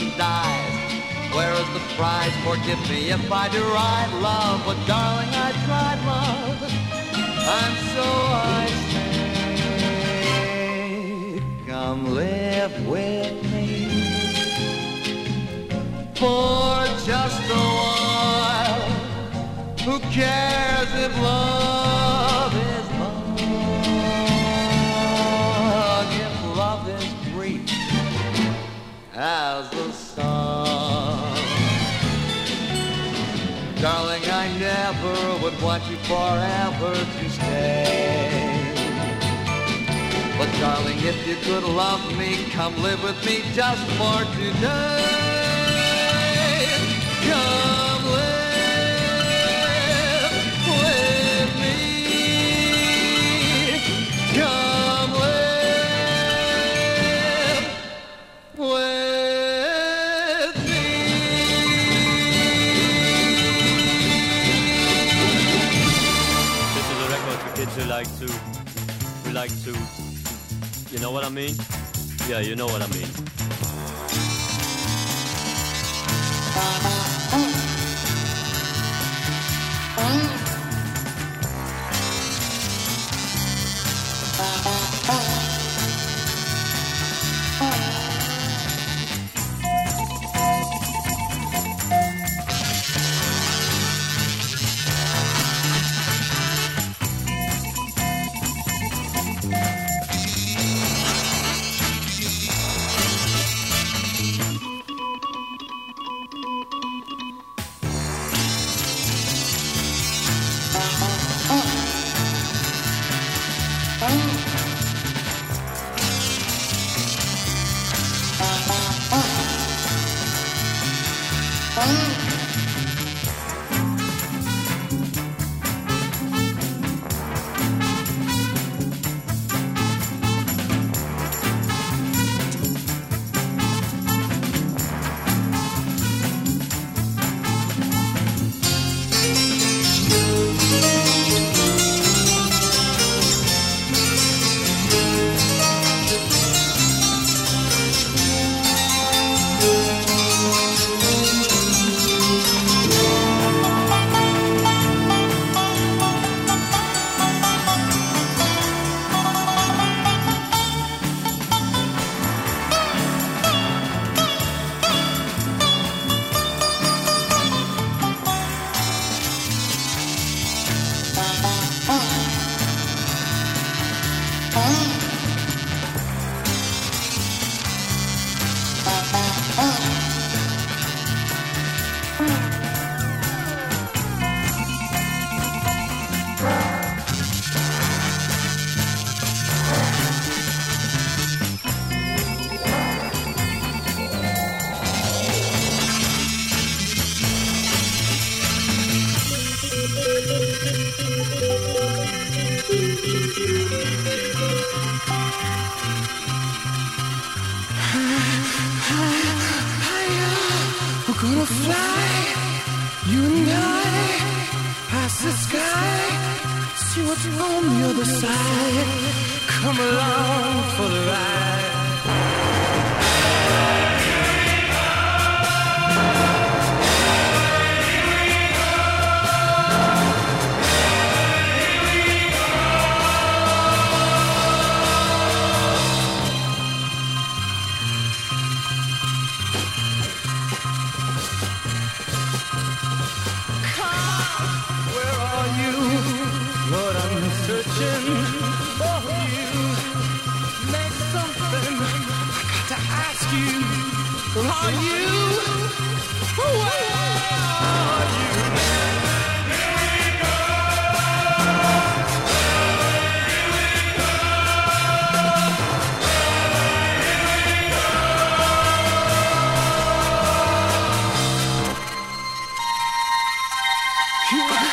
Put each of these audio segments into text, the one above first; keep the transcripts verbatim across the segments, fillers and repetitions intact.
and dies. Where is the prize? Forgive me if I deride love, but darling, I tried love, and so I say, come live with me for just a while. Who cares if love is long, if love is brief as the sun? Darling, I never would want you forever to stay. But darling, if you could love me, come live with me just for today. Come live with me. Come live with me. This is a record for kids who like to, who like to, you know what I mean? Yeah, you know what I mean. We're gonna fly, you and I, past the sky, see what's on the other side. Come along for the ride. Searching for you, make something. I got to ask you, are you? Where are you? Here we go. Here we go. Here we go.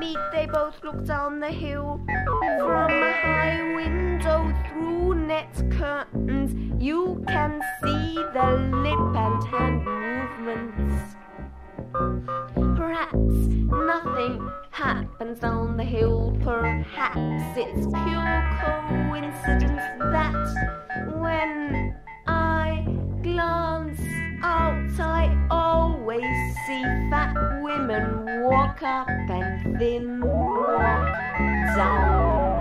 meet, they both look down the hill. From a high window through net curtains, you can see the lip and hand movements. Perhaps nothing happens down the hill. Perhaps it's pure coincidence that when I glance out, I always see fat women walk up and thin walk down.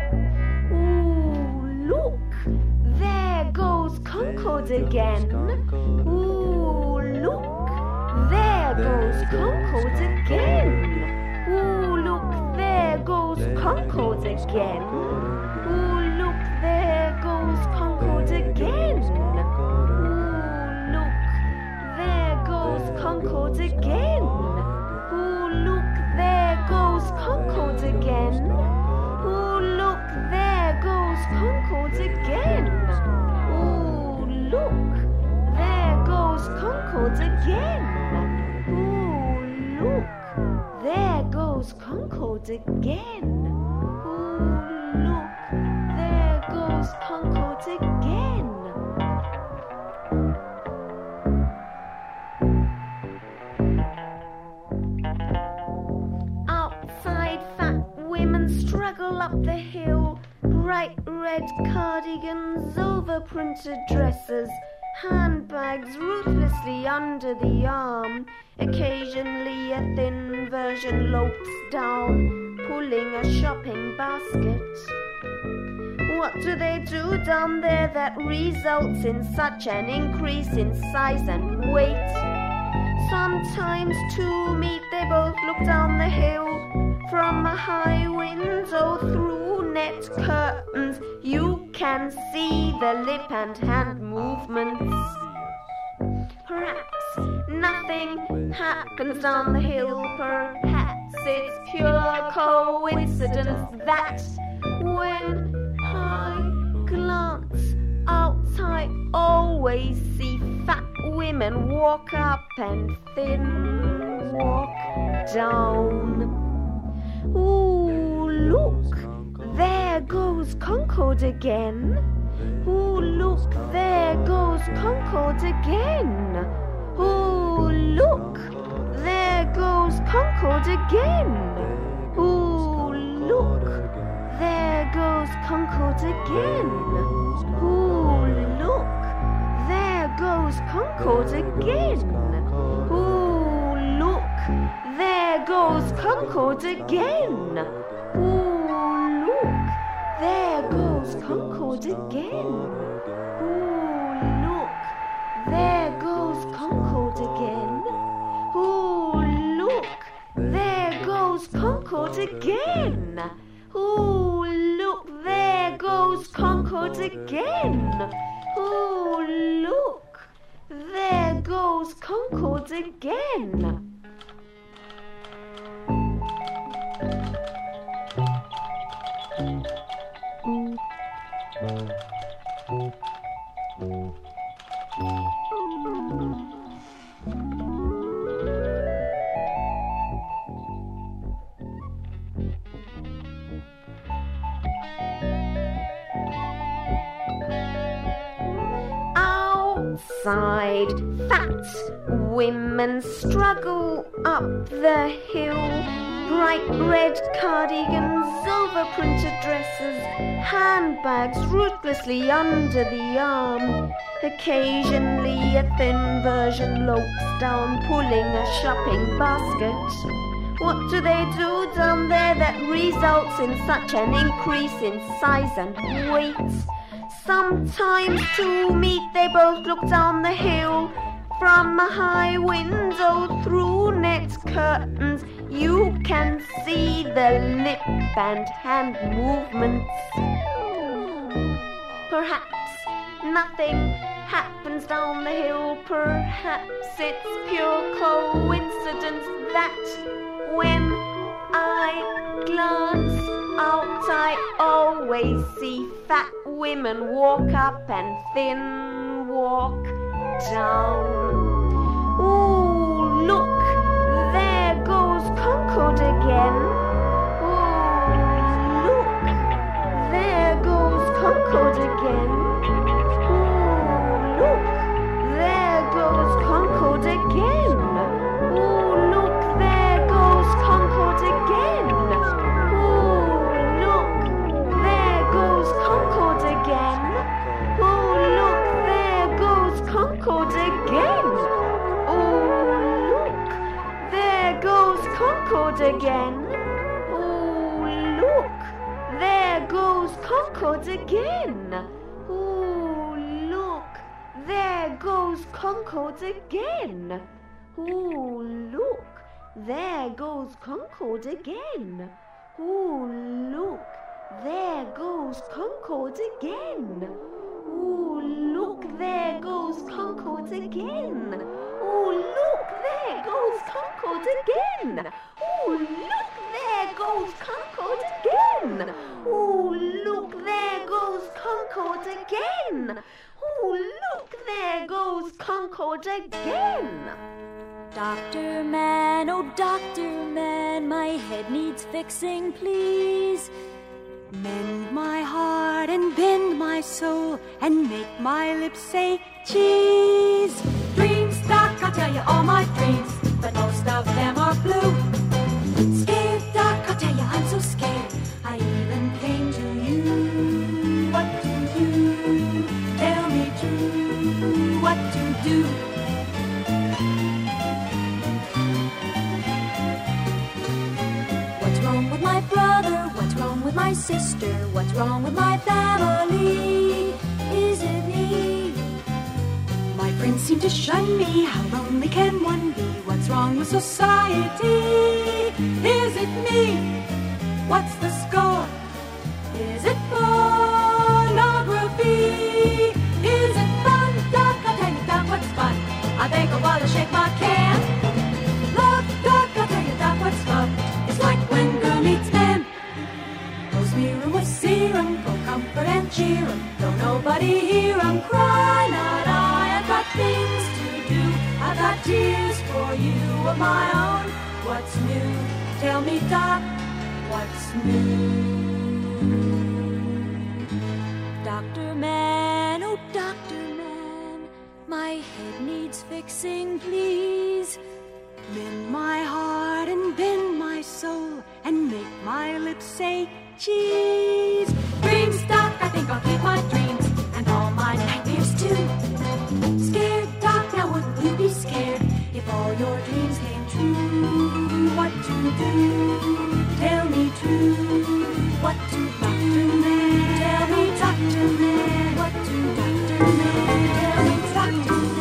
Ooh, look, there goes Concord again. Ooh, look, there goes Concord again. Ooh, look, there goes Concord again. Ooh, look, there goes Concord again. Ooh, look, there goes Concord again. Ooh, look, there goes Concord again. Ooh, look, there goes Concord again. Ooh, look, there goes Concord again. Ooh, look, there goes Concord again. Ooh, look, there goes Concord again. Outside, fat women struggle up the hill. Bright red cardigans over printed dresses. Handbags ruthlessly under the arm. Occasionally a thin version lopes down, pulling a shopping basket. What do they do down there that results in such an increase in size and weight? Sometimes to meet, they both look down the hill. From a high window through net curtains, you can see the lip and hand movements. Perhaps nothing happens down the hill. Perhaps it's pure coincidence that when I glance out, I always see fat women walk up and thin walk down. Ooh, look, there goes Concord again. Ooh, look, there goes Concord again. Ooh, look, there goes Concord again. Ooh, look, there goes Concord again. Ooh, look, there goes Concord again. Ooh, look, there goes Concord again. Ooh, look, there goes Concord again. Ooh, look, there goes Concord again. Ooh, look, there goes Concord again. Ooh, look, there goes Concord again. Ooh, look, there goes Concord again. Outside, fat women struggle up the hill. Bright red cardigans over printed dresses. Handbags ruthlessly under the arm. Occasionally a thin version lopes down, pulling a shopping basket. What do they do down there that results in such an increase in size and weight? Sometimes to meet, they both look down the hill. From a high window through net curtains, you can see the lip and hand movements. Perhaps nothing happens down the hill. Perhaps it's pure coincidence that when I glance out, I always see fat women walk up and thin walk down. Ooh, look, there goes Concord again. Concord again. Oh, look, there goes Concord again. Oh, look, there goes Concord again. Oh, look, there goes Concord again. Oh, look, there goes Concord again. Oh, look, there goes Concord again. Oh, look, there goes Concord again. Oh, look, there goes Concord again. Oh, look, there goes Concord again. Oh, look, there goes Concord again. Doctor Man, oh Doctor Man, my head needs fixing, please. Mend my heart and bend my soul and make my lips say cheese. Dreams, Doc, I'll tell you all my dreams, but most of them are blue. Scared, Doc, I'll tell you I'm so scared, I even came to you. What to do? Tell me true, what to do? What's wrong with my brother? What's wrong with my sister? What's wrong with my family? Is it me? My friends seem to shun me. How lonely can one be? What's wrong with society? Is it me? What's the score? Is it pornography? Is it fun? Doc, I'll tell you, Doc, what's fun? I beg a while to shake my can. Love, Doc, I'll tell you, Doc, what's love? It's like when girl meets man. Rose mirror with serum, for comfort and cheer 'em. Don't nobody hear 'em cry, not I. I've got things to do. I've got tears for you of my own. What's new? Tell me, Doc, what's new? Doctor Man, oh Doctor Man, my head needs fixing, please. Mend my heart and bend my soul and make my lips say cheese. Dreams, Doc, I think I'll keep my dreams and all my nightmares too. Scared, Doc, now wouldn't you be scared if all your dreams came true? What to do? Tell me true. What to Doctor Man? Tell me, Doctor Man. What to Doctor Man? Tell me, Doctor Man.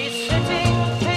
sitting